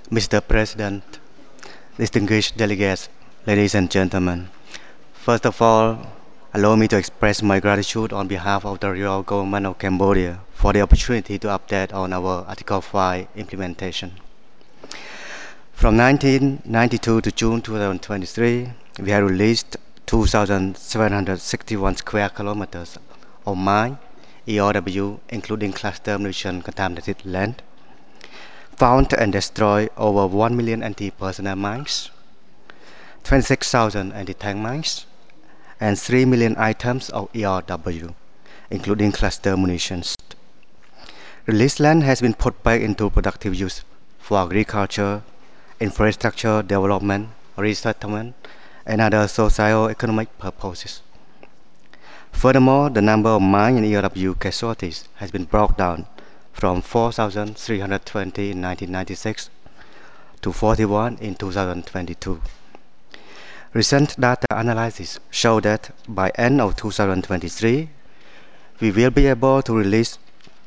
Mr. President, distinguished delegates, ladies and gentlemen, first of all, allow me to express my gratitude on behalf of the royal government of Cambodia for the opportunity to update on our Article 5 implementation. From 1992 to June 2023, we have released 2,761 square kilometers of mine, ERW, including cluster munition contaminated land, found and destroyed over 1 million anti-personnel mines, 26,000 anti-tank mines, and 3 million items of ERW, including cluster munitions. Released land has been put back into productive use for agriculture, infrastructure development, resettlement, and other socio-economic purposes. Furthermore, the number of mine and ERW casualties has been brought down from 4,320 in 1996 to 41 in 2022. Recent data analysis show that by end of 2023, we will be able to release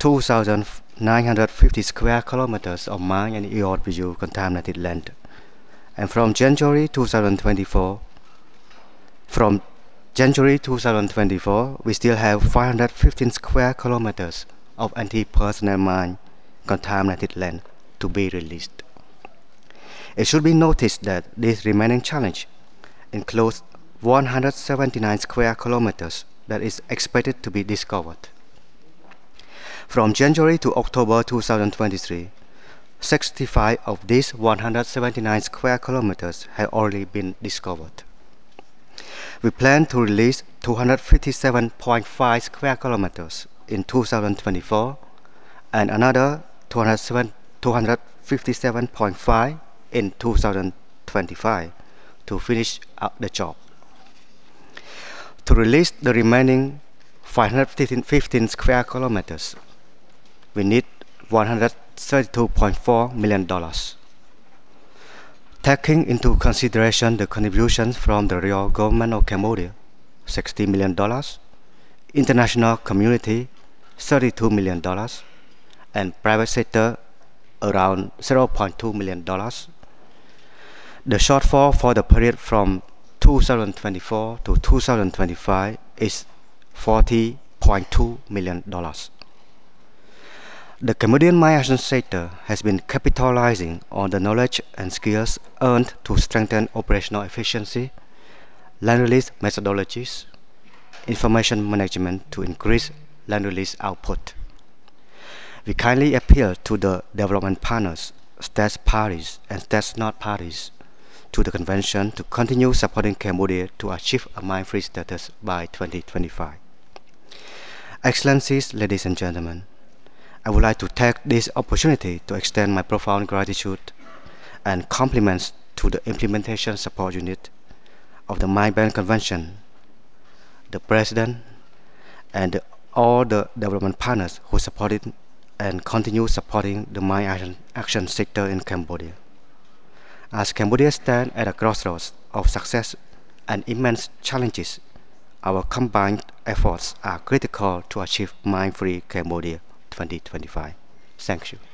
2,950 square kilometers of mine and ERW contaminated land. And from January 2024, we still have 515 square kilometers of anti-personnel mine contaminated land to be released. It should be noticed that this remaining challenge includes 179 square kilometers that is expected to be discovered. From January to October 2023, 65 of these 179 square kilometers have already been discovered. We plan to release 257.5 square kilometers in 2024 and another 257.5 in 2025 to finish up the job. To release the remaining 515 square kilometers, we need $132.4 million. Taking into consideration the contributions from the royal government of Cambodia, $60 million, international community, $32 million, and private sector, around $0.2 million, the shortfall for the period from 2024 to 2025 is $40.2 million. The Cambodian mine action sector has been capitalizing on the knowledge and skills earned to strengthen operational efficiency, land release methodologies, information management to increase land release output. We kindly appeal to the development partners, state parties, and state not parties to the convention to continue supporting Cambodia to achieve a mine-free status by 2025. Excellencies, ladies and gentlemen, I would like to take this opportunity to extend my profound gratitude and compliments to the Implementation Support Unit of the Mine Ban Convention, the President, and all the development partners who supported and continue supporting the mine action sector in Cambodia. As Cambodia stands at a crossroads of success and immense challenges, our combined efforts are critical to achieve mine-free Cambodia 2025. Thank you.